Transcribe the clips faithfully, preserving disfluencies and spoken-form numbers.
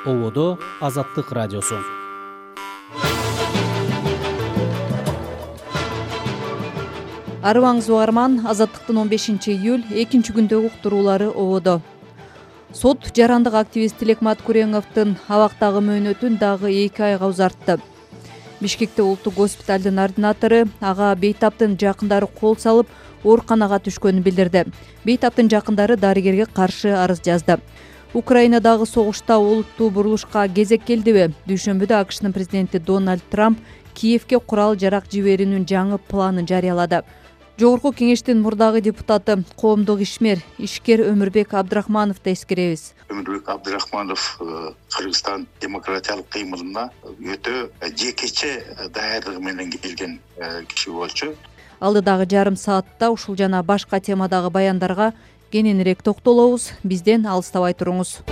Ободо Азаттык радиосу. Арыбаңыз угарман, Азаттыктын он бешинчи июль экинчи күндөгү уктуруулары ободо. Сот жарандык активист Тилекмат Куренговдун абактагы мөөнөтүн дагы эки айга узартты. Бишкекте улуттук госпиталдын ординатору ага бейтаптын жакындары кол салып, ооруканага түшкөнүн билдирди. Бейтаптын жакындары дарыгерге каршы арыз жазды. Украинадагы согушта олуттуу бурулушка кезек келдиби? Дүйшөмбүдө АКШнын президенти Дональд Трамп Киевке курал жарак жиберүүнүн жаңы планын жарыялады. Жогорку кеңештин мурдагы депутаты, коомдук ишмер, ишкер Өмүрбек Абдрахмановду эскеребиз. Өмүрбек Абдрахманов Кыргызстан демократиялык кыймылына өтө жекече даярдыгы менен келген киши болчу. Алдыдагы жарым саатта ушул жана башка темадагы баяндарга кененирээк токтолобуз. Бизден алыстабай туруңуз.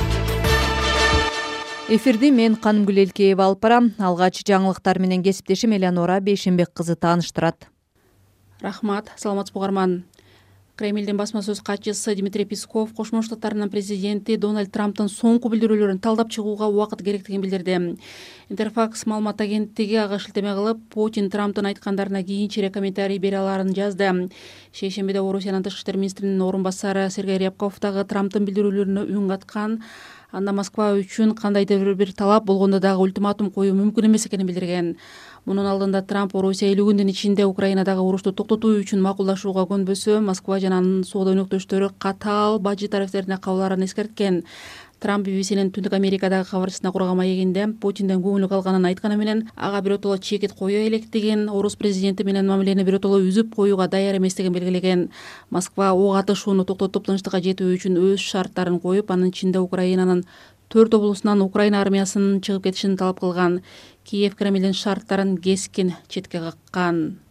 Эфирди мен Канымгүл Элкеева алып барам. Алгач жаңылыктар менен кесиптешим Элеонора Бейшенбек кызы тааныштырат. Рахмат, саламатсызбы угарман. Кремлдин басма сөз катчысы Дмитрий Песков Кошмо Штаттарынын президенти Дональд Трамптын соңку билдирүүлөрүн талдап чыгууга убакыт керектигин билдирди. Интерфакс маалымат агенттиги ага шилтеме кылып, Путин Трамптын айткандарына кийинчерээк комментарий бере аларын жазды. Шейшембиде Орусиянын тышкы иштер министринин орун басары Сергей Рябков дагы Трамптын билдирүүлөрүнө үн каткан. Анда Москва үчүн кандайдыр бир талап болгондо дагы ультиматум коюу мүмкүн эмес экенин билдирген. Мунун алдында Трамп Орусия элүү күндүн ичинде Украинадагы урушту токтотуу үчүн макулдашууга көнбөсө, Москва жана анын соода өнөктөштөрү катаал бажы тарифтерине кабылаарын эскерткен. Трамп би би синин Түндүк Америкадагы кабарчысына курага маегинде Путинден көңүлү калганын айтканы менен ага биротоло чекит кое электигин, орус президенти менен мамилени биротоло үзүп коюуга даяр эместигин белгилеген. Москва ок атышууну токтотуп тынчтыкка жетүү үчүн өз шарттарын коюп, анын ичинде Украинанын төрт облусунан Украина армиясынын чыгып кетишин талап кылган. Киев Кремлдин шарттарын кескин четке каккан.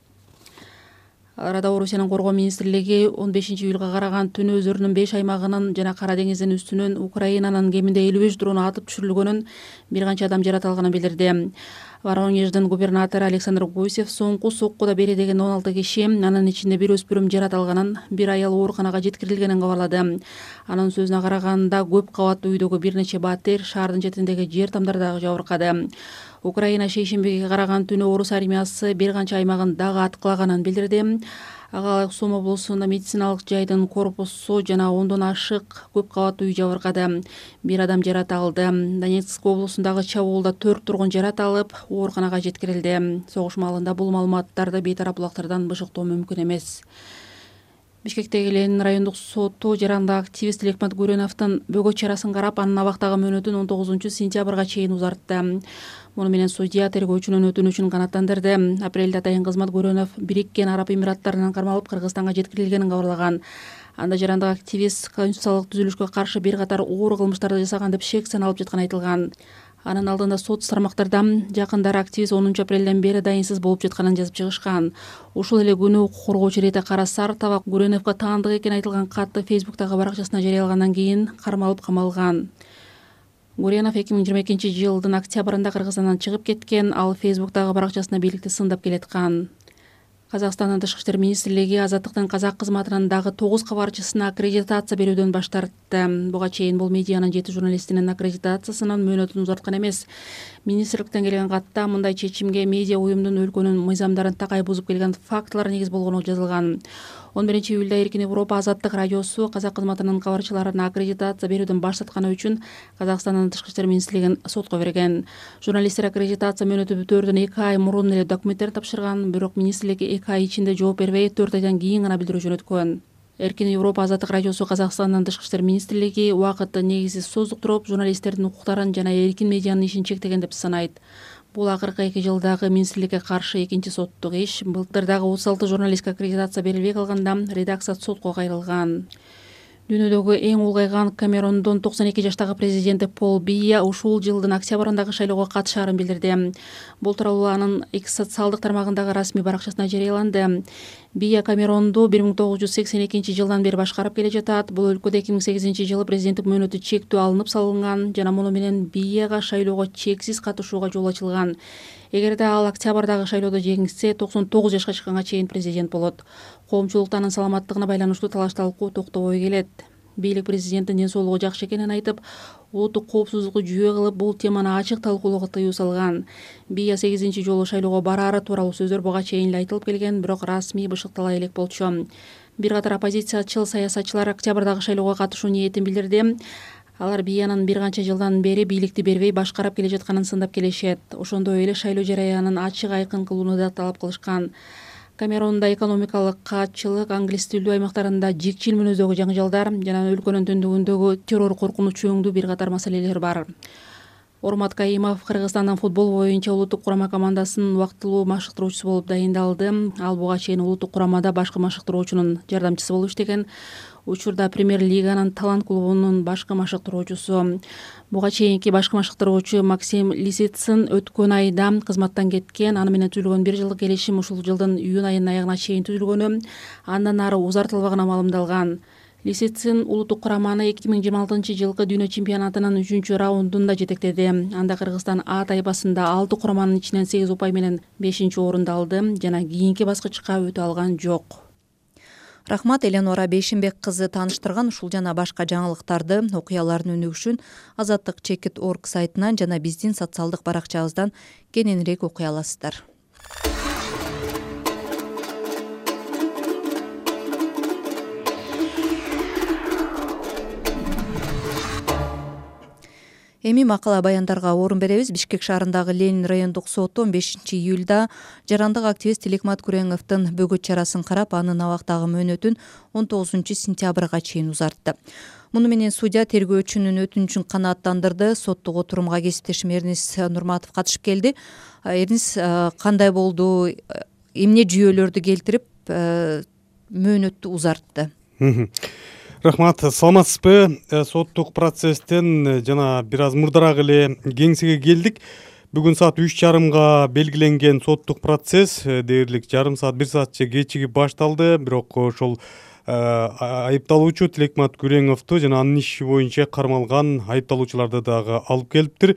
Арада Орусиянын коргоо министрлиги он бешинчи июлга караган түнү өздөрүнүн беш аймагынын жана Кара деңиздин үстүнөн Украинанын кеминде элүү беш дрону атып түшүрүлгөнүн, бир канча адам жаратылганын билдирди. Воронеждин губернатору Александр Гусев соңку соккуда бери деген он алты киши, анын ичинде бир өспүрүм жаратылганын, бир аял ооруканага жеткирилгенин кабарлады. Анын сөзүнө караганда көп кабаттуу үйдөгү бир нече батир, шаардын четиндеги жер тамдар дагы жабыркады. Украина шейшембиге караган түнү орус армиясы бир канча аймагын дагы аткылаганын билдирди. Ага Сум облусунда медициналык жайдын корпусу жана ондон ашык көп кабаттуу үй жабыркады. Бир адам жарат алды. Донецк облусундагы чабуулда төрт тургун жарат алып, ооруканага жеткирилди. Согуш маалында бул маалыматтарды бейтарап булактардан бышыктоо мүмкүн эмес. Бишкектеги Ленин райондук соту жарандык активист Тилекмат Куренговдун бөгөт чарасын карап, анын абактагы мөөнөтүн он тогузунчу сентябрга чейин узартты. Муну менен судья тергөөчүнүн өтүнүчүн канааттандырды. Апрелде атайын кызмат Куренов Бириккен Араб Эмираттарынан кармалып Кыргызстанга жеткирилгенин кабарлаган. Анда жарандык активист конституциялык түзүлүшкө каршы бир катар оор кылмыштарды жасаган деп шек саналып жатканы айтылган. Анын алдында сот тармактарда жакындары активист онунчу апрелден бери дайынсыз болуп жатканын жазып чыгышкан. Ушул эле күнү укук коргоочу Рита Карасартова Куреновго таандык экени айтылган катты Фейсбуктагы баракчасына жарыялагандан кийин кармалып камалган. Куренов эки миң жыйырма экинчи жылдын октябрында Кыргызстандан чыгып кеткен, ал Фейсбуктагы баракчасына бийликти сындап келаткан. Казакстандын тышкы иштер министрлиги Азаттыктын казак кызматынын дагы тогуз кабарчысына аккредитация берүүдөн баш тартты. Буга чейин бул медианын жети журналистинин аккредитациясынын мөөнөтүн узарткан эмес. Министрликтен келген катта мындай чечимге медиа уюмдун өлкөнүн мыйзамдарын такай бузуп келген фактылар негиз болгону жазылган. он биринчи июлда Эркин Европа Азаттык радиосу казак кызматынын кабарчыларына аккредитация берүүдөн баш тартканы үчүн Казакстандын тышкы иштер министрлигин сотко берген. Журналисттер аккредитация мөөнөтү бүтөөрдөн эки ай мурун эле документтер тапшырган, бирок министрлик эки ай ичинде жооп бербей, төрт айдан кийин гана билдирүү жөнөткөн. Эркин Европа Азаттык радиосу Казакстандын тышкы иштер министрлиги убакытты негизсиз создуктуруп, журналисттердин укуктарын жана эркин медианын ишин чектеген деп санайт. Бул акыркы эки жылдагы министрликке каршы экинчи соттук иш. Былтыр дагы отуз алты журналистке аккредитация берилбей калганда редакция сотко кайрылган. Дүйнөдөгү эң улгайган Камерундун токсон эки жаштагы президенти Пол Бия ушул жылдын октябрындагы шайлоого катышаарын билдирди. Бул тууралуу анын X социалдык тармагындагы расмий баракчасына жарыяланды. Бия Камерунду бир миң тогуз жүз сексен экинчи жылдан бери башкарып келе жатат. Бул өлкөдө эки миң сегизинчи жылы президенттик мөөнөтү чектөө алынып салынган жана муну менен Бияга шайлоого чексиз катышууга жол ачылган. Эгерде ал октябрдагы шайлоодо жеңсе, токсон тогуз жашка чыкканга чейин президент болот. Коомчулукта анын саламаттыгына байланыштуу талаш-талкуу токтобой келет. Бийлик президенттин ден соолугу жакшы экенин айтып, улуттук коопсуздукку жүйө кылып, бул теманы ачык талкуулоого тыюу салган. Бия сегизинчи жолу шайлоого бараары тууралуу сөздөр буга чейин эле айтылып келген, бирок расмий бышыктала элек болчу. Бир катар оппозициячыл саясатчылар октябрдагы шайлоого катышуу ниетин билдирди. Алар Биянын бир канча жылдан бери бийликти бербей башкарып келе жатканын сындап келишет. Ошондой эле шайлоо жараянын ачык айкын кылууну да талап кылышкан. Камерунда экономикалык каатчылык, англис тилдүү аймактарында жикчил мүнөздөгү жаңжалдар жана өлкөнүн түндүгүндөгү террор коркунучу өңдүү бир катар маселелер бар. Ормат Каимов Кыргызстандын футбол боюнча улуттук курама командасынын убактылуу машыктыруучусу болуп дайындалды. Ал буга чейин улуттук курамада башкы машыктыруучунун жардамчысы болуп иштеген. Учурда Премьер-лиганын Талант клубунун башкы машыктыруучусу. Буга чейинки башкы машыктыруучу Максим Лисицын өткөн айда кызматтан кеткен. Аны менен түзүлгөн бир жылдык келишим ушул жылдын июнь айынын аягына чейин түзүлгөнү, андан ары узартылбаганы маалымдалган. Лисицын улуттук кураманы эки миң жыйырма алтынчы жылкы дүйнө чемпионатынын үчүнчү раундунда жетектеди. Анда Кыргызстан А тайпасында алты кураманын ичинен сегиз упай менен бешинчи орунду алды жана кийинки баскычка өтө алган жок. Рахмат, Эленора Бейшимбек кызы тааныштырган ушул жана башка жаңылыктарды, окуялардын өнүгүшүн азаттык чекит точка орг сайтынан жана биздин социалдык баракчабыздан кененирээк окуй аласыздар. Эми макала баяндарга орун беребиз. Бишкек шаарындагы Ленин райондук соту он бешинчи июлда жарандык активист Тилекмат Күреңовдун бөгөт чарасын карап, анын абактагы мөөнөтүн он тогузунчу сентябрга чейин узартты. Муну менен судья тергөөчүнүн өтүнүчүн канааттандырды. Соттук отурумга кесиптешим Эрнис Нурматов катышып келди. Эрнис, кандай болду? Эмне жүйөлөрдү келтирип мөөнөттү узартты? Рахмат, саламатсызбы? Соттук процесстен жана бир аз мурдараак эле кеңсеге келдик. Бүгүн саат үч жарымга белгиленген соттук процесс дээрлик жарым саат бир саатча кечигип башталды. Бирок ошол айыпталуучу Тилекмат Күреңовду жана анын иши боюнча кармалган айыпталуучуларды дагы алып келиптир.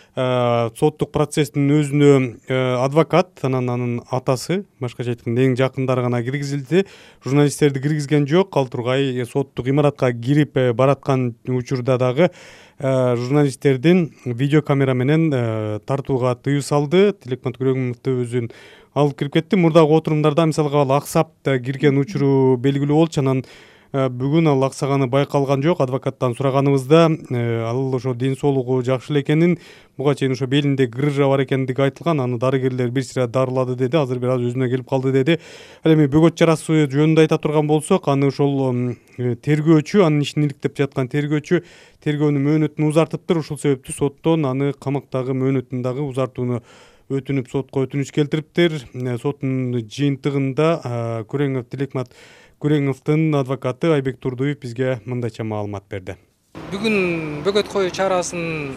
Соттук процесстин өзүнө адвокат, анан анын атасы, башкача айтканда эң жакындары гана киргизилди. Журналисттерди киргизген жок. Ал тургай соттук имаратка кирип бараткан учурда дагы журналисттердин видеокамера менен тартууга тыюу салды. Тилекмат Күреңовду өзүн алып кирип кетти. Мурдагы отурумдарда мисалга ал аксап кирген учуру белгилүү болчу. Анан бүгүн ал аксаганы байкалган жок. Адвокаттан сураганыбызда ал ошо ден соолугу жакшы эле экенин, буга чейин ошо белинде грыжа бар экендиги айтылган. Аны дарыгерлер бир сыйра дарылады деди. Азыр бир аз өзүнө келип калды деди. Ал эми бөгөт чарасы жөнүндө айта турган болсок, аны ошол тергөөчү, анын ишин иликтеп жаткан тергөөчү тергөөнүн мөөнөтүн узартыптыр. Ушул себептүү соттон аны камактагы мөөнөтүн дагы узартууну өтүнүп сотко өтүнүч келтириптир. Соттун жыйынтыгында Күреңов Тилекмат Күреңовдун адвокаты Айбек Турдуев бизге мындайча маалымат берди. Бүгүн бөгөт коюу чарасынын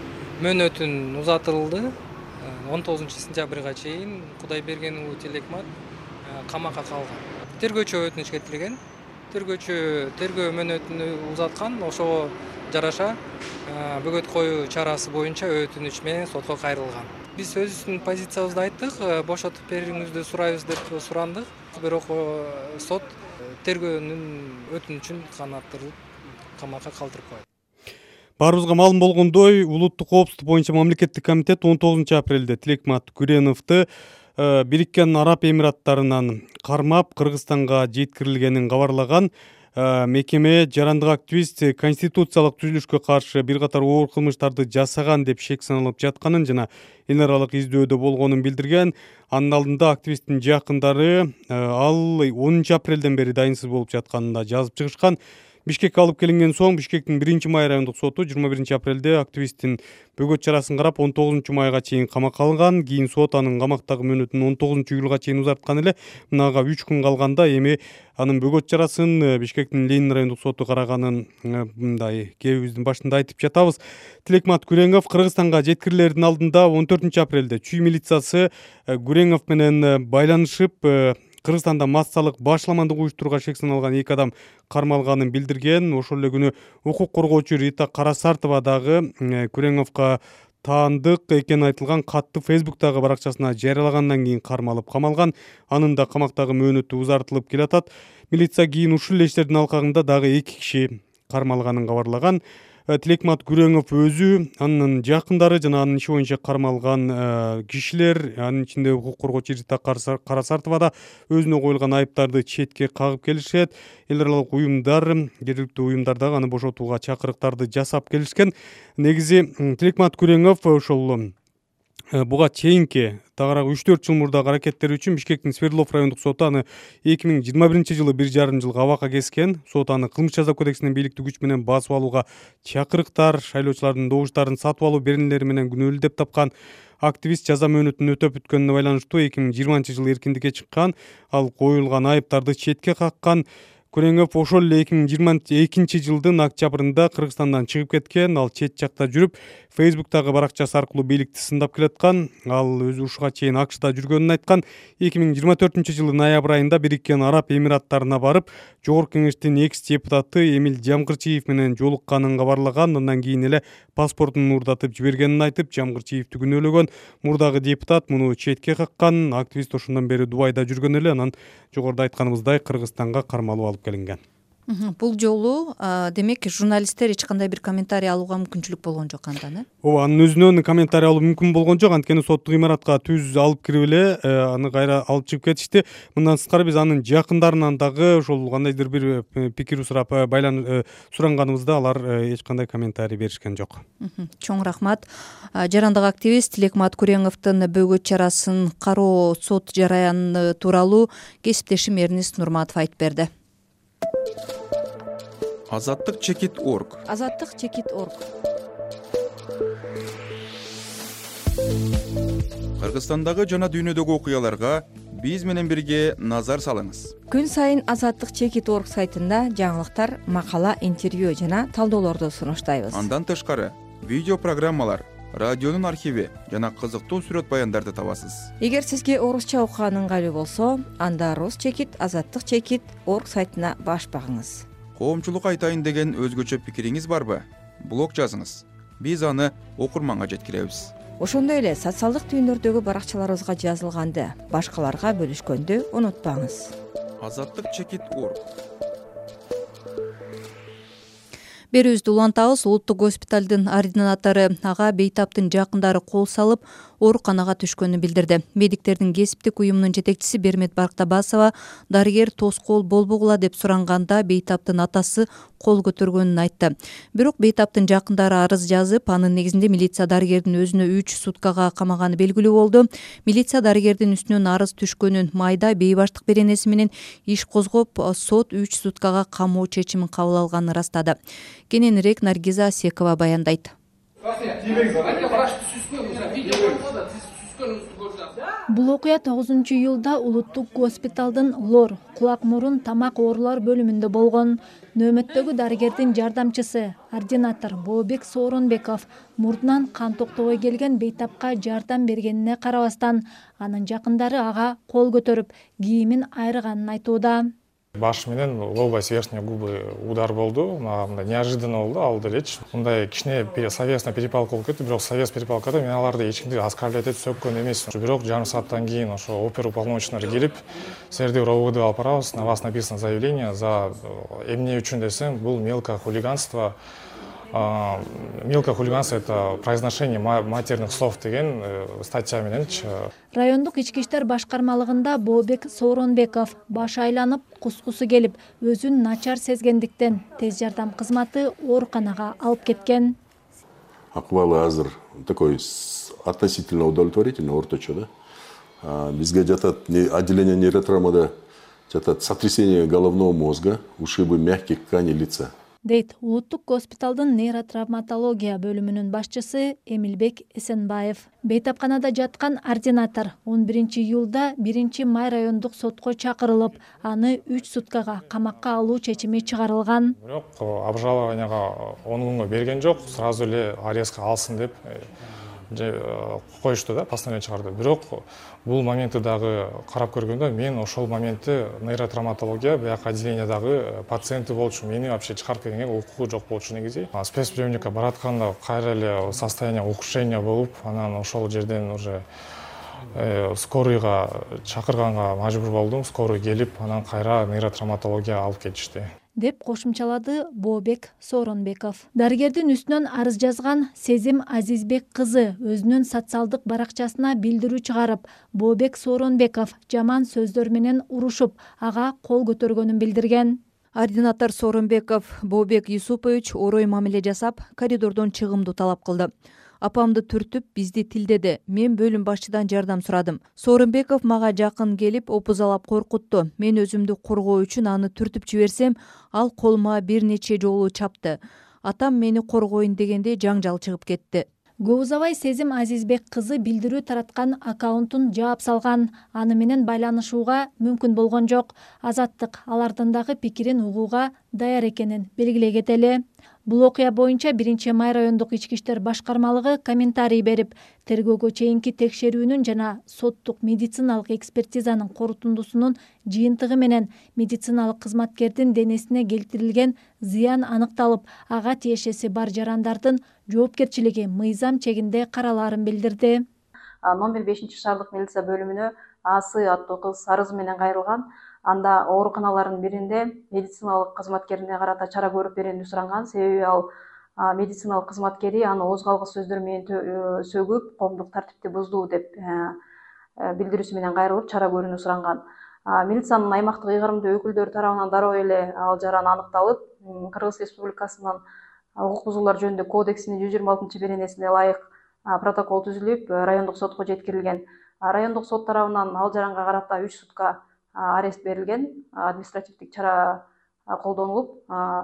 мөөнөтүн узатылды. он тогузунчу сентябрга чейин Кудайберген уулу Тилекмат камакка калган. Тергөөчү өтүнүч кетирген. Тергөөчү тергөө мөөнөтүн узаткан. Ошого жараша бөгөт коюу чарасы боюнча өтүнүч менен сотко кайрылган. Биз өзүбүздүн позициябызды айттык, бошотуп бериңизди сурайбыз деп сурандык. Бирок сот тергөөнүн өтүнүчүн канааттырып камакка калтырып койду. Баарыбызга маалым болгондой, улуттук коопсуздук боюнча мамлекеттик комитет он тогузунчу апрелде Тилекмат Күреңовду Бириккен Араб Эмираттарынан кармап Кыргызстанга жеткирилгенин кабарлаган. Мекеме жарандык активист конституциялык түзүлүшкө каршы бир катар оор кылмыштарды жасаган деп шек саналып жатканын жана эл аралык издөөдө болгонун билдирген. Анын алдында активисттин жакындары ал онунчу апрелден бери дайынсыз болуп жатканын да жазып чыгышкан. Бишкекке алып келинген соң Бишкектин биринчи май райондук соту жыйырма биринчи апрелде активисттин бөгөт чарасын карап он тогузунчу майга чейин камакка алган. Кийин сот анын камактагы мөөнөтүн он тогузунчу июлга чейин узарткан эле. Мынага үч күн калганда эми анын бөгөт чарасын Бишкектин Ленин райондук соту караганын мындай кебибиздин башында айтып жатабыз. Тилекмат Күреңов Кыргызстанга жеткирилердин алдында он төртүнчү апрелде чүй милициясы Күреңов менен байланышып Кыргызстанда массалык башламандык уюштурууга шек саналган эки адам кармалганын билдирген. Ошол эле күнү укук коргоочу Рита Карасартова дагы Күреңовго таандык экени айтылган катты Фейсбуктагы баракчасына жарыялагандан кийин кармалып камалган. Анын да камактагы мөөнөтү узартылып келатат. Милиция кийин ушул эле иштердин алкагында дагы эки киши кармалганын кабарлаган. Тилекмат Күреңов өзү, анын жакындары жана анын иши боюнча кармалган кишилер, анын ичинде укук коргоочу Рита Карасартова да өзүнө коюлган айыптарды четке кагып келишет. Эл аралык уюмдар, жергиликтүү уюмдар дагы аны бошотууга чакырыктарды жасап келишкен. Негизи Тилекмат Күреңов ошол буга чейинки тагыраак үч төрт жыл мурдагы аракеттери үчүн Бишкектин Свердлов райондук соту аны эки миң жыйырма биринчи жылы бир жарым жыл абакка кескен. Сот аны кылмыш жаза кодексинен бийликтүү күч менен басып алууга чакырыктар, шайлоочулардын добуштарын сатып алуу беренелери менен күнөөлүү деп тапкан. Активист жаза мөөнөтүн өтөп бүткөнүнө байланыштуу эки миң жыйырманчы жылы эркиндикке чыккан. Ал коюлган айыптарды четке каккан. Күреңов ошол эле эки миң жыйырма экинчи жылдын октябрында Кыргызстандан чыгып кеткен. Ал чет жакта жүрүп, Фейсбуктагы баракчасы аркылуу бийликти сындап келаткан. Ал өзү ушуга чейин АКШта жүргөнүн айткан. эки миң жыйырма төртүнчү жылы ноябрь айында Бириккен Араб Эмираттарына барып, Жогорку Кеңештин экс депутаты Эмил Жамгырчиев менен жолукканын кабарлаган. Андан кийин эле паспортун уурдатып жибергенин айтып, Жамгырчиевди күнөөлөгөн. Мурдагы депутат муну четке каккан. Активист ошондон бери Дубайда жүргөн эле, анан жогоруда айтканыбыздай Кыргызстанга кармалып алып келинген. Бул жолу демек журналисттер эч кандай бир комментарий алууга мүмкүнчүлүк болгон жок андан, э? Ооба, анын өзүнөн комментарий алуу мүмкүн болгон жок. Анткени соттук имаратка түз алып кирип эле аны кайра алып чыгып кетишти. Мындан сырткары биз анын жакындарынан дагы ошол кандайдыр бир пикир сурап байлан суранганыбызда алар эч кандай комментарий беришкен жок. Чоң рахмат. Жарандык активист Тилекмат Күреңовдун бөгөт чарасын кароо сот жараяны тууралуу кесиптешим Эрнис Нурматов айтып берди. Азаттык чекит орг. Азаттык чекит орг. Кыргызстандагы жана дүйнөдөгү окуяларга биз менен бирге назар салыңыз. Күн сайын Азаттык чекит орг сайтында жаңылыктар, макала, интервью жана талдоолорду сунуштайбыз. Андан тышкары видео программалар, радионун архиви жана кызыктуу сүрөт баяндарды табасыз. Эгер сизге орусча окуган ыңгайлуу болсо, анда Рус чекит, Азаттык чекит орг сайтына баш багыңыз. Коомчулук айтайын деген өзгөчө пикириңиз барбы? Блог жазыңыз. Биз аны окурманга жеткиребиз. Ошондой эле социалдык түйүндөрдөгү баракчаларыбызга жазылганды башкаларга бөлүшкөндү унутпаңыз. Азаттык чекит орг. Берүүбүздү улантабыз. Улуттук госпиталдын ординатору ага бейтаптын жакындары кол салып, ооруканага түшкөнүн билдирди. Медиктердин кесиптик уюмунун жетекчиси Бермет Барктабасова дарыгер тоскоол болбогула деп суранганда бейтаптын атасы кол көтөргөнүн айтты. Бирок бейтаптын жакындары арыз жазып, анын негизинде милиция дарыгердин өзүнө үч суткага камаганы белгилүү болду. Милиция дарыгердин үстүнөн арыз түшкөнүн, майда бейбаштык беренеси менен иш козгоп, сот үч суткага камоо чечимин кабыл алганын ырастады. Кененирээк Наргиза Асекова баяндайт. Бул окуя тогузунчу июлда улуттук госпиталдын лор, кулак мурун тамак оорулар бөлүмүндө болгон. Нөөмөттөгү дарыгердин жардамчысы, ординатор Бообек Сооронбеков мурдунан кан токтобой келген бейтапка жардам бергенине карабастан, анын жакындары ага кол көтөрүп, кийимин айрыганын айтууда. Баш менен лобой с верхней губы удар болду. Мага неожиданно болду, ал делечи. Мындай кичине словесный перепалка болуп кетти, бирок словес перепалкада мен аларды эч кимди оскорблять этип сөккөн эмесмин. Бирок жарым сааттан кийин ошо оперуполномоченный келип, силерди РОВД алып барабыз, на вас написано заявление за эмне үчүн десем, бул мелкое хулиганство. Мелкое хулиганство — это произношение матерных слов деген статья мененчи. Райондук ички иштер башкармалыгында Бообек Сооронбеков башы айланып, кускусу келип, өзүн начар сезгендиктен тез жардам кызматы ооруканага алып кеткен. Акыбалы азыр такой относительно удовлетворительный, орточо, да. Бизге жатат отделение нейротравмада жатат сотрясение головного мозга, ушибы мягких тканей лица. Дейт улуттук госпиталдын нейротравматология бөлүмүнүн башчысы Эмилбек Эсенбаев. Бейтапканада жаткан ординатор он биринчи июлда биринчи май райондук сотко чакырылып, аны үч суткага камакка алуу чечими чыгарылган. Бирок обжалованияга он күнгө берген жок, сразу эле арестке алсын деп коюшту да, постановление чыгарды. Бирок бул моментти дагы карап көргөндө мен ошол моментти нейротравматология бияк отделениядагы пациенти болчу, мени вообще чыгарып келгенге укугу жок болчу негизи. Спецприемникке баратканда кайра эле состояние ухудшения болуп, анан ошол жерден уже скорыйга чакырганга мажбур болдум. Скорый келип, анан кайра нейротравматология алып кетишти. деп кошумчалады Бообек Сооронбеков. Дарыгердин үстүнөн арыз жазган Сезим Азизбек кызы өзүнүн социалдык баракчасына билдирүү чыгарып, Бообек Сооронбеков жаман сөздөр менен урушуп, ага кол көтөргөнүн билдирген. Ординатор Сооронбеков Бообек Юсупович орой мамиле жасап, коридордон чыгымды талап кылды. Апамды түртүп, бизди тилдеди. Мен бөлүм башчыдан жардам сурадым. Сооронбеков мага жакын келип, опузалап коркутту. Мен өзүмдү коргоо үчүн аны түртүп жиберсем, ал колума бир нече жолу чапты. Атам мени коргоюн дегенде жаңжал чыгып кетти. Көп узабай Сезим Азизбек кызы билдирүү тараткан аккаунтун жаап салган. Аны менен байланышууга мүмкүн болгон жок. Азаттык алардын дагы пикирин угууга даяр экенин белгилеген эле. Бул окуя боюнча биринчи май райондук ички иштер башкармалыгы комментарий берип, тергөөгө чейинки текшерүүнүн жана соттук медициналык экспертизанын корутундусунун жыйынтыгы менен медициналык кызматкердин денесине келтирилген зыян аныкталып, ага тиешеси бар жарандардын жоопкерчилиги мыйзам чегинде каралаарын билдирди. Номер бешинчи шаардык милиция бөлүмүнө Асы аттуу кыз арызы менен кайрылган. Анда ооруканалардын биринде медициналык кызматкерине карата чара көрүп берүүнү суранган. Себеби ал медициналык кызматкери аны ооз калгыс сөздөр менен сөгүп, коомдук тартипти бузду деп билдирүүсү менен кайрылып, чара көрүүнү суранган. Милициянын аймактык ыйгарымдуу өкүлдөрү тарабынан дароо эле ал жаран аныкталып, Кыргыз Республикасынын укук бузуулар жөнүндө кодексинин жүз жыйырма алтынчы беренесине ылайык протокол түзүлүп, райондук сотко жеткирилген. Райондук сот тарабынан ал жаранга карата үч сутка арест берилген, административдик чара колдонулуп,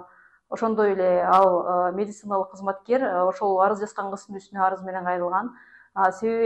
ошондой эле ал медициналык кызматкер ошол арыз жазган кыздын үстүнө арыз менен кайрылган. Себеби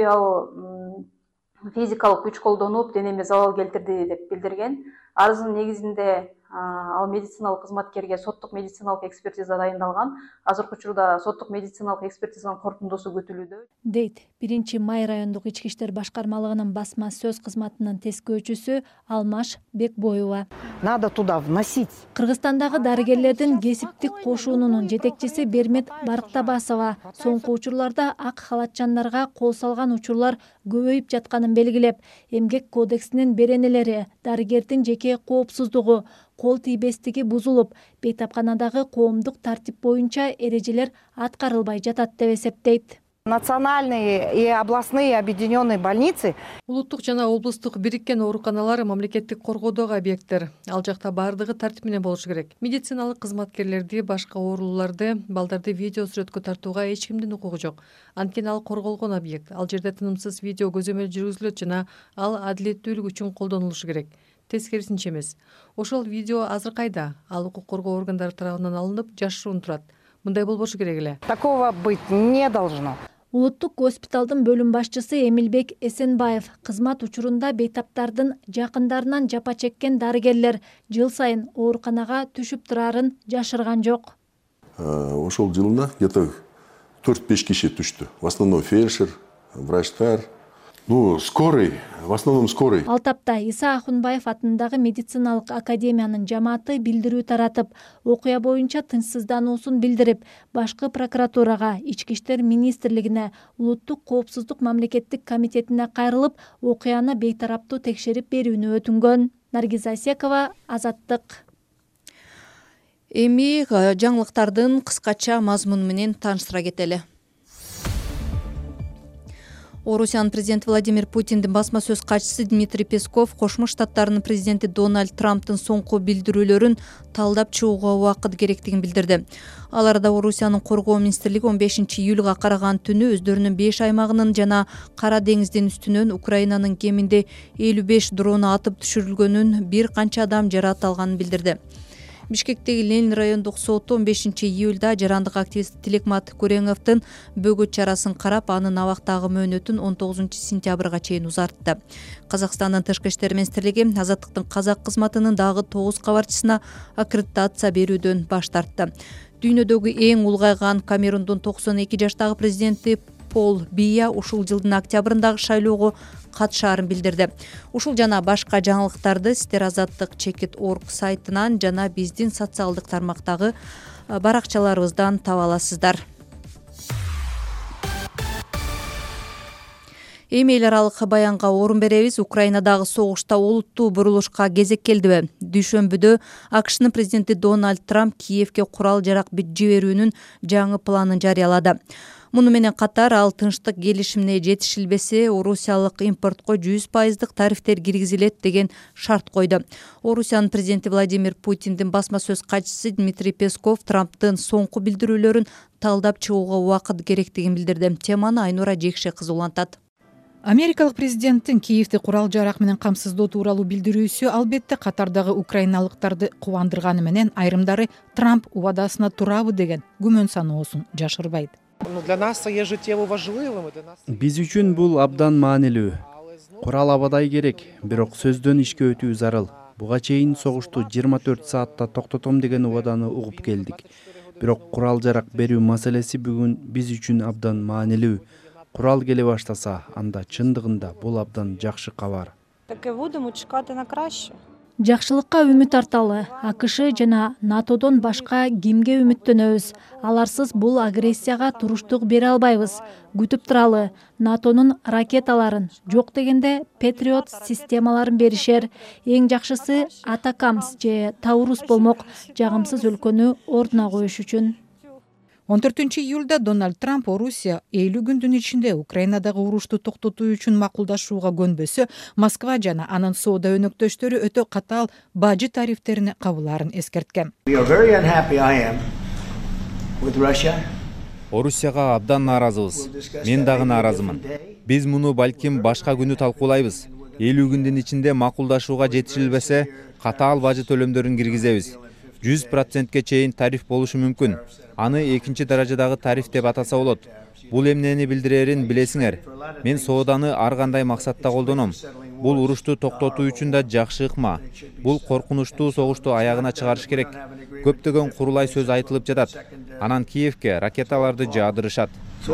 ал физикалык күч колдонуп, денеме залал келтирди деп билдирген. Арыздын негизинде ал медициналык кызматкерге соттук медициналык экспертиза дайындалган. Азыркы учурда соттук медициналык экспертизанын корутундусу күтүлүүдө, дейт биринчи май райондук ички иштер башкармалыгынын басма сөз кызматынын тескөөчүсү Алмаш Бекбоева. Надо туда вносить. Кыргызстандагы дарыгерлердин кесиптик кошуунунун жетекчиси Бермет Барктабасова соңку учурларда ак халатчандарга кол салган учурлар көбөйүп жатканын белгилеп, эмгек кодексинин беренелери, дарыгердин жеке коопсуздугу, кол тийбестиги бузулуп, бейтапканадагы коомдук тартип боюнча эрежелер аткарылбай жатат деп эсептейт. Национальные и областные объединенные больницы. Улуттук жана облустук бириккен ооруканалар мамлекеттик коргоодогу объекттер. Ал жакта бардыгы тартип менен болушу керек. Медициналык кызматкерлерди, башка ооруларды, балдарды видео сүрөткө тартууга эч кимдин укугу жок. Анткени ал корголгон объект. Ал жерде тынымсыз видео көзөмөл жүргүзүлөт жана ал адилеттүүлүк үчүн колдонулушу керек. Тескерисинче эмес. Ошол видео азыр кайда? Ал укук коргоо органдары тарабынан алынып, жашыруун турат. Мындай болбошу керек эле. Такого быть не должно. Улуттук госпиталдын бөлүм башчысы Эмилбек Эсенбаев кызмат учурунда бейтаптардын жакындарынан жапа чеккен дарыгерлер жыл сайын ооруканага түшүп турарын жашырган жок. Ошол жылына где-то төрт-беш киши түштү. В основном фельдшер, врачтар. Ну, скорый, в основном скорый. Ал тапта Иса Ахунбаев атындагы медициналык академиянын жамааты билдирүү таратып, окуя боюнча тынчсыздануусун билдирип, башкы прокуратурага, ички иштер министрлигине, улуттук коопсуздук мамлекеттик комитетине кайрылып, окуяны бейтараптуу текшерип берүүнү өтүнгөн. Наргиз Асекова, Азаттык. Эми жаңылыктардын кыскача мазмуну менен тааныштыра кетели. Орусиянын президенти Владимир Путиндин басма сөз катчысы Дмитрий Песков Кошмо Штаттарынын президенти Дональд Трамптын соңку билдирүүлөрүн талдап чыгууга убакыт керектигин билдирди. Ал арада Орусиянын коргоо министрлиги он бешинчи июлга караган түнү өздөрүнүн беш аймагынын жана Кара деңиздин үстүнөн Украинанын кеминде элүү беш дрону атып түшүрүлгөнүн, бир канча адам жаракат билдирди. Бишкектеги Ленин райондук соту он бешинчи июлда жарандык активист Тилекмат Куренговдун бөгөт чарасын карап, анын абактагы мөөнөтүн он тогузунчу сентябрга чейин узартты. Казакстандын тышкы иштер министрлиги Азаттыктын казак кызматынын дагы тогуз кабарчысына аккредитация берүүдөн баш тартты. Дүйнөдөгү эң улгайган Камерундун токсон эки жаштагы президенти Пол Бия ушул жылдын октябрындагы шайлоого катышаарын билдирди. Ушул жана башка жаңылыктарды сиздер азаттык чекит точка орг сайтынан жана биздин социалдык тармактагы баракчаларыбыздан таба аласыздар. эми эл аралык баянга орун беребиз. Украинадагы согушта олуттуу бурулушка кезек келдиби? Дүйшөмбүдө АКШнын президенти Дональд Трамп Киевге курал жарак жиберүүнүн жаңы планын жарыялады. Муну менен катар ал тынчтык келишимине жетишилбесе, Орусиялык импортко жүз пайыздык тарифтер киргизилет деген шарт койду. Орусиянын президенти Владимир Путиндин басма сөз катчысы Дмитрий Песков Трамптын соңку билдирүүлөрүн талдап чыгууга убакыт керектигин билдирди. Теманы Айнура Жекше кызы улантат. Америкалык президенттин Киевди курал жарак менен камсыздоо тууралуу билдирүүсү албетте катардагы украиналыктарды кубандырганы менен айрымдары Трамп убадасына турабы деген күмөн саноосун жашырбайт. Биз үчүн бул абдан маанилүү. Курал абадай керек, бирок сөздөн ишке өтүү зарыл. Буга чейин согушту жыйырма төрт саатта токтотом деген убаданы угуп келдик. Бирок курал жарак берүү маселеси бүгүн биз үчүн абдан маанилүү. Курал келе баштаса, анда чындыгында бул абдан жакшы кабар. Жакшылыкка үмүт арталы. АКШ жана НАТОдон башка кимге үмүттөнөбүз? Аларсыз бул агрессияга туруштук бере албайбыз. Күтүп туралы. НАТОнун ракеталарын, жок дегенде Патриот системаларын беришер. Эң жакшысы Атакамс же Таурус болмок, жагымсыз өлкөнү ордуна коюш үчүн. он төртүнчү июлда Дональд Трамп Орусия элүү күндүн ичинде Украинадагы урушту токтотуу үчүн макулдашууга көнбөсө, Москва жана анын соода өнөктөштөрү өтө катаал бажы тарифтерине кабылаарын эскерткен. Орусияга абдан нааразыбыз. Мен дагы нааразымын. Биз муну балким башка күнү талкуулайбыз. элүү күндүн ичинде макулдашууга жетишилбесе, катаал бажы төлөмдөрүн киргизебиз. жүз процентке чейин тариф болушу мүмкүн. Аны экинчи даражадагы тариф деп атаса болот. Бул эмнени билдирерин билесиңер. Мен сооданы ар кандай максатта колдоном. Бул урушту токтотуу үчүн да жакшы ыкма. Бул коркунучтуу согушту аягына чыгарыш керек. Көптөгөн курулай сөз айтылып жатат. Анан Киевге ракеталарды жаадырышат.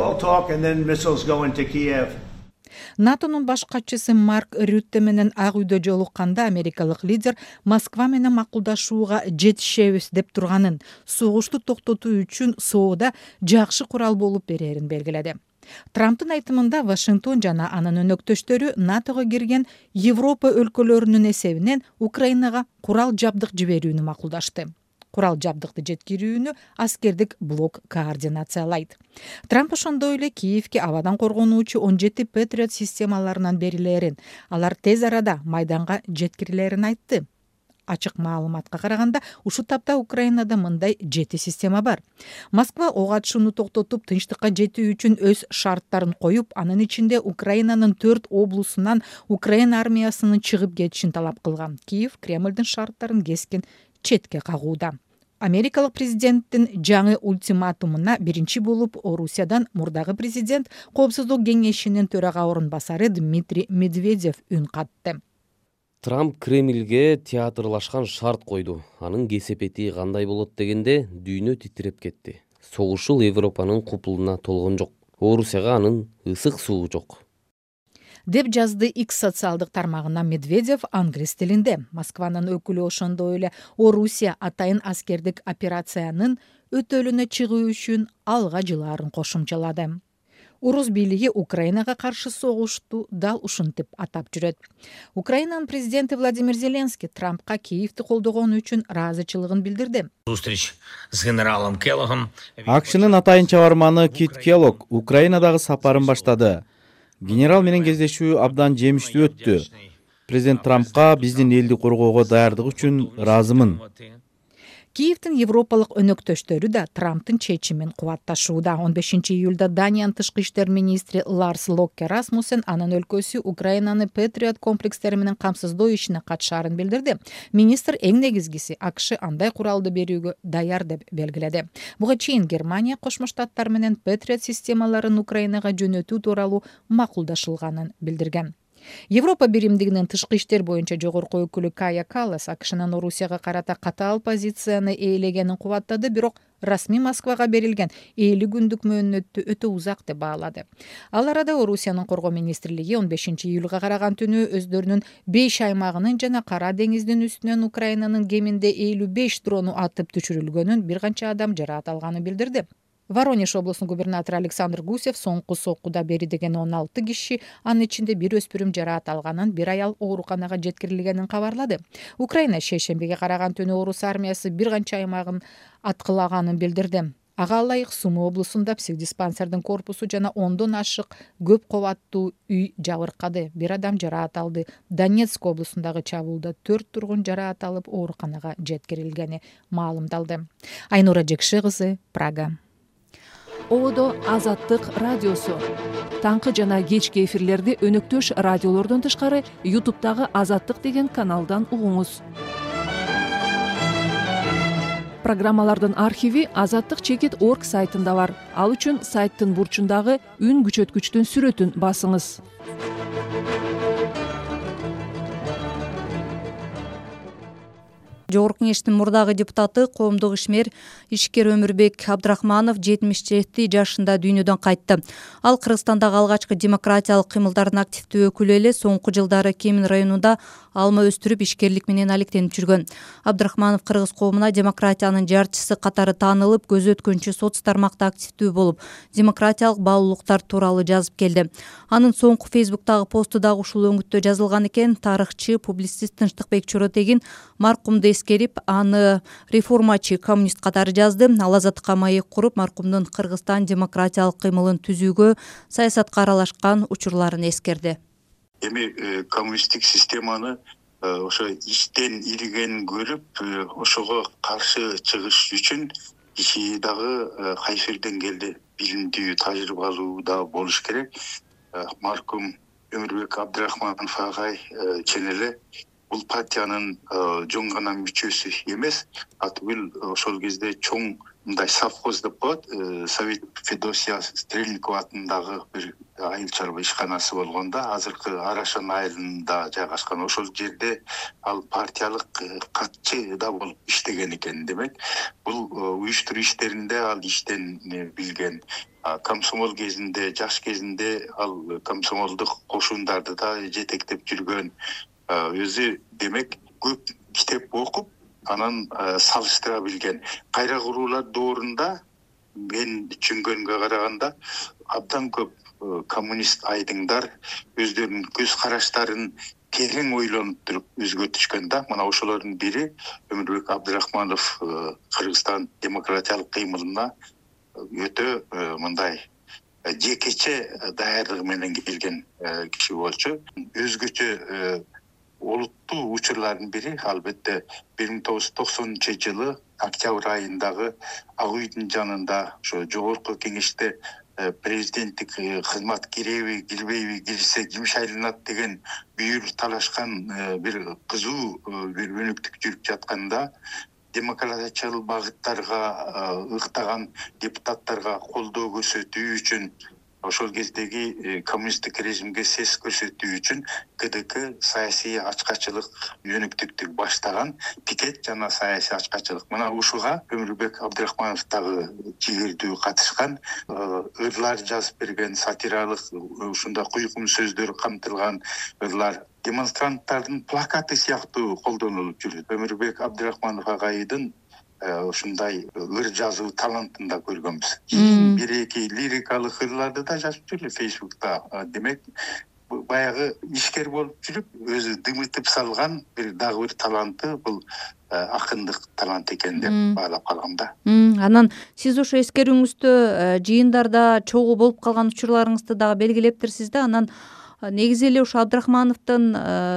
НАТОнун баш катчысы Марк Рютте менен Ак үйдө жолукканда америкалык лидер Москва менен макулдашууга жетишебиз деп турганын, согушту токтотуу үчүн соода жакшы курал болуп берерин белгиледи. Трамптын айтымында Вашингтон жана анын өнөктөштөрү НАТОго кирген Европа өлкөлөрүнүн эсебинен Украинага курал жабдык жиберүүнү макулдашты. Курал жабдыкты жеткирүүнү аскердик блок координациялайт. Трамп ошондой эле Киевге абадан коргонуучу он жети Патриот системаларынан берилерин, алар тез арада майданга жеткирилерин айтты. Ачык маалыматка караганда, ушул тапта Украинада мындай жети система бар. Москва ок атышууну токтотуп, тынчтыкка жетүү үчүн өз шарттарын коюп, анын ичинде Украинанын төрт облусунан Украина армиясынын чыгып кетишин талап кылган. Киев Кремлдин шарттарын кескин четке кагууда. Америкалык президенттин жаңы ультиматумуна биринчи болуп Орусиядан мурдагы президент Коопсуздук кеңешинин төрага орун басары Дмитрий Медведев үн катты. Трамп Кремльге театрлашкан шарт койду. Анын кесепети кандай болот дегенде дүйнө титиреп кетти. Согушул Европанын купулуна толгон жок. Орусияга анын ысык суу жок. Деп жазды X социалдык тармагына Медведев англис тилинде. Москванын өкүлү ошондой эле Орусия атайын аскердик операциянын өтөлүнө чыгуу үчүн алга жылаарын кошумчалады. Урус бийлиги Украинага каршы согушту дал ушинтип атап жүрөт. Украинанын президенти Владимир Зеленский Трампка Киевди колдогону үчүн ыраазычылыгын билдирди. Зустрич с генералом Келлогом. АКШнын атайын чабарманы Кит Келлог Украинадагы сапарын баштады. Генерал менен кездешүү абдан жемиштүү өттү. Президент Трампка биздин элди коргоого даярдык үчүн ыраазымын. Киевдин европалык өнөктөштөрү да Трамптын чечимин кубатташууда. он бешинчи июлда Даниянын тышкы иштер министри Ларс Локке Расмуссен анын өлкөсү Украинаны Патриот комплекстери менен камсыздоо ишине катышаарын билдирди. Министр эң негизгиси АКШ андай куралды берүүгө даяр деп белгиледи. Буга чейин Германия Кошмо Штаттар менен Патриот системаларын Украинага жөнөтүү тууралуу макулдашылганын билдирген. Европа биримдигинин тышкы иштер боюнча жогорку өкүлү Кая Каллас АКШнын Орусияга карата катаал позицияны ээлегенин кубаттады, бирок расмий Москвага берилген элүү күндүк мөөнөттү өтө узак деп баалады. Ал арада Орусиянын коргоо министрлиги он бешинчи июлга караган түнү өздөрүнүн беш аймагынын жана Кара деңиздин үстүнөн Украинанын кеминде элүү беш дрону атып түшүрүлгөнүн, бир канча адам жараат алганын билдирди. Воронеж облусунун губернатору Александр Гусев соңку соккуда бери деген он алты киши, анын ичинде бир өспүрүм жараат алганын, бир аял ооруканага жеткирилгенин кабарлады. Украина шейшембиге караган түнү орус армиясы бир канча аймагын аткылаганын билдирди. Ага ылайык Сумы облусунда психдиспансердин корпусу жана ондон ашык көп кабаттуу үй жабыркады. Бир адам жараат алды. Донецк облусундагы чабуулда төрт тургун жараат алып ооруканага жеткирилгени маалымдалды. Айнура Жекше кызы, Прага. Ободо Азаттык радиосу. Таңкы жана кечки эфирлерди өнөктөш радиолордон тышкары ютубтагы Азаттык деген каналдан угуңуз. Программалардын архиви азаттык чекит точка орг сайтында бар. Ал үчүн сайттын бурчундагы үн күчөткүчтүн сүрөтүн басыңыз. Жогорку Кеңештин мурдагы депутаты, коомдук ишмер Ишкер Өмүрбек Абдрахманов жетимиш жети жашында дүйнөдөн кайтты. Ал Кыргызстандагы алгачкы демократиялык кыймылдардын активдүү өкүлү эле, соңку жылдары Кемин районунда алма өстүрүп ишкерлик менен алектенип жүргөн. Абдрахманов кыргыз коомуна демократиянын жарчысы катары таанылып, көзү өткөнчү соц тармакта активдүү болуп, демократиялык баалуулуктар тууралуу жазып келди. Анын соңку Фейсбуктагы посту дагы ушул өңүттө жазылган экен. Тарыхчы, публицист Тынчтыкбек Чоротегин маркумду эскерип, аны реформачы, коммунист катары жазды. Ал азаттыкка маек куруп, маркумдун Кыргызстан демократиялык кыймылын түзүүгө, саясатка аралашкан учурларын эскерди. Эми коммунисттик системаны ошо иштен иригенин көрүп, ошого каршы чыгыш үчүн киши дагы кайсыр деңгээлде билимдүү, тажрыйбалуу да болуш керек. Маркум Өмүрбек Абдрахманов агай чын эле бул партиянын жон гана мүчөсү эмес, атыбыл ошол кезде чоң мындай совхоз деп коет, Совет Федосия Стрельникова атындагы бир айыл чарба ишканасы болгондо, азыркы Арашан айылында жайгашкан. Ошол жерде ал партиялык катчы да болуп иштеген экен. Демек, бул уюштуруу иштеринде ал иштен билген. Комсомол кезинде, жаш кезинде ал комсомолдук кошундарды да жетектеп жүргөн. Өзү демек көп китеп окуп, анан салыштыра билген. Кайра куруулар доорунда мен түшүнгөнгө караганда абдан көп коммунист айдыңдар өздөрүнүн көз караштарын терең ойлонуп туруп өзгөртүшкөн да. Мына ошолордун бири Өмүрбек Абдрахманов Кыргызстан демократиялык кыймылына өтө мындай жекече даярдыгы менен келген киши болчу. Өзгөчө олуттуу учурлардын бири албетте бир миң тогуз жүз токсонунчу жылы октябрь айындагы Ак үйдүн жанында ошо жогорку кеңеште президенттик кызмат киреби, кирбейби, кирсе ким шайланат деген бүйүр талашкан бир кызуу бир өнүктүк жүрүп жатканда демократиялык багыттарга ыктаган депутаттарга колдоо көрсөтүү үчүн, ошол кездеги коммунисттик режимге сес көрсөтүү үчүн КДК саясий ачкачылык, өнүктүктү баштаган пикет жана саясий ачкачылык. Мына ушуга Өмүрбек Абдрахманов дагы жигердүү катышкан, ырлар жазып берген, сатиралык, ушунда куйкум сөздөр камтылган ырлар демонстранттардын плакаты сыяктуу колдонулуп жүрдү. Өмүрбек Абдрахманов агайдын ушундай ыр жазуу талантын да көргөнбүз. Кийин бир эки лирикалык ырларды да жазып жүрдү Фейсбукта. Демек, баягы ишкер болуп жүрүп, өзү дымытып салган бир дагы бир таланты бул акындык талант экен деп баалап калгам да. Анан сиз ошо эскерүүңүздө жыйындарда чогуу болуп калган учурларыңызды дагы белгилептирсиз да. Анан негизи эле ушу Абдрахмановдун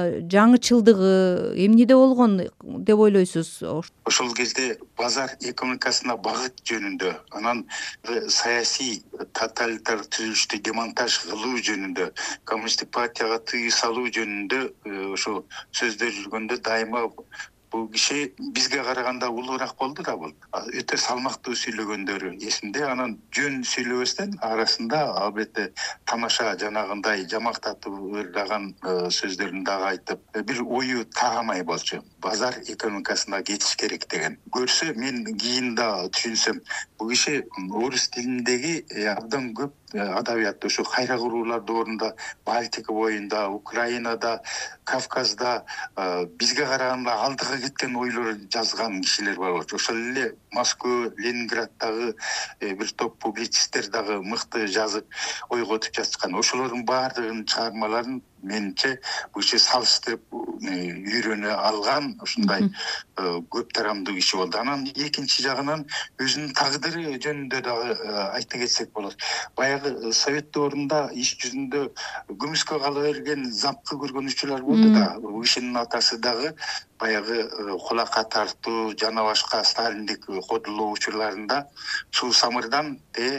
жаңычылдыгы эмнеде болгон деп ойлойсуз? Ошол кезде базар экономикасына багыт жөнүндө, анан саясий тоталитар түзүлүштү демонтаж кылуу жөнүндө, коммунисттик партияга тыюу салуу жөнүндө ошо сөздөр жүргөндө дайыма бул киши бизге караганда улуураак болду да бул. Өтө салмактуу сүйлөгөндөрү эсимде. Анан жөн сүйлөбөстөн арасында албетте тамаша жанагындай жамактатып ырдаган сөздөрүн дагы айтып, бир ою тагамай болчу. Базар экономикасына кетиш керек деген. Көрсө мен кийин да түшүнсөм, бул киши орус тилиндеги абдан көп адабиятты ошо кайра курууларды орунда Балтика боюнда, Украинада, Кавказда бизге караганда алдыга кеткен ойлор жазган кишилер бар болчу. Ошол эле Москва, Ленинграддагы бир топ публицисттер дагы мыкты жазып ойготуп жатышкан. Ошолордун баардыгынын чыгармаларын менимче бул иши салыштырып үйрөнө алган ушундай көп тарамдуу киши болду. Анан экинчи жагынан өзүнүн тагдыры жөнүндө дагы айта кетсек болот. Баягы совет доорунда иш жүзүндө күмүскө кала берген запкы көргөн болду да. Бул кишинин атасы дагы баягы кулакка тартуу жана башка сталиндик кодулоо учурларында суу самырдан те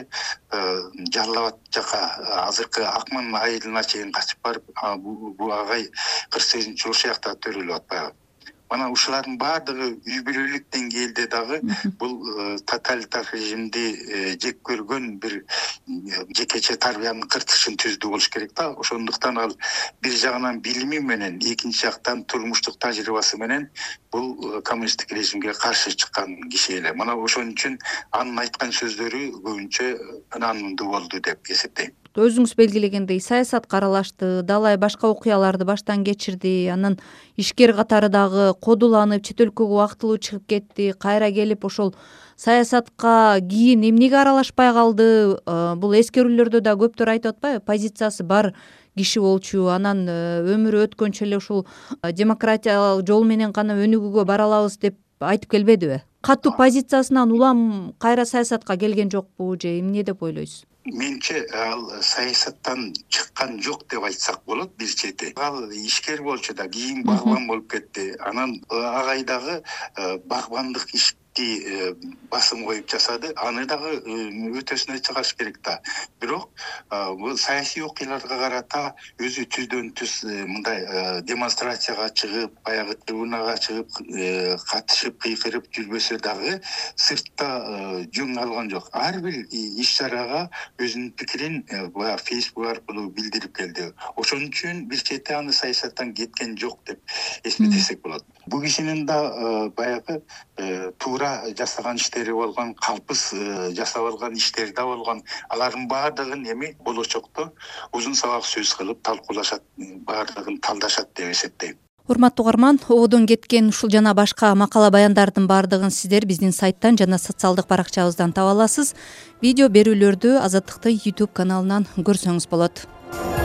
Жалал Абад жака азыркы Акман айылына чейин качып барып бул агай кырк сегизинчи жыл ушул төрөлүп атпайбы. Мана ушулардын баардыгы үй бүлөлүк деңгээлде дагы бул тоталитар режимди жек көргөн бир жекече тарбиянын кыртышын түздү болуш керек да. Ошондуктан ал бир жагынан билими менен, экинчи жактан турмуштук тажрыйбасы менен бул коммунисттик режимге каршы чыккан киши эле. Мана ошон үчүн анын айткан сөздөрү көбүнчө ынандуу болду деп эсептейм. Өзүңүз белгилегендей саясатка аралашты, далай башка окуяларды баштан кечирди, анан ишкер катары дагы кодуланып чет өлкөгө убактылуу чыгып кетти, кайра келип ошол саясатка кийин эмнеге аралашпай калды? Бул эскерүүлөрдө да көптөр айтып атпайбы? Позициясы бар киши болчу, анан өмүрү өткөнчө эле ушул демократиялык жол менен гана өнүгүүгө бара алабыз деп айтып келбедиби? Катуу позициясынан улам кайра саясатка келген жокпу же эмне деп ойлойсуз? Менче ал саясаттан чыккан жок деп айтсак болот бир чети. Ал ишкер болчу да, кийин багбан болуп кетти. Анан агай дагы багбандык иш басым коюп жасады, аны дагы өтөсүнө чыгарыш керек да. Бирок бул саясий окуяларга карата өзү түздөн түз мындай демонстрацияга чыгып, баягы трибунага чыгып, катышып, кыйкырып жүрбөсө дагы сыртта жөн алган жок. Ар бир иш чарага өзүнүн пикирин баягы Facebook аркылуу билдирип келди. Ошон үчүн бир чети аны саясаттан кеткен жок деп эсептесек болот. Бул кишинин да баягы туура жасаган иштери болгон, калпыс жасап алган иштери да болгон. Алардын баардыгын эми болочокто узун сабак сөз кылып талкуулашат, баардыгын талдашат деп эсептейм. Урматтуу угарман, ободон кеткен ушул жана башка макала баяндардын баардыгын сиздер биздин сайттан жана социалдык баракчабыздан таба аласыз. Видео берүүлөрдү Азаттыктын YouTube каналынан көрсөңүз болот.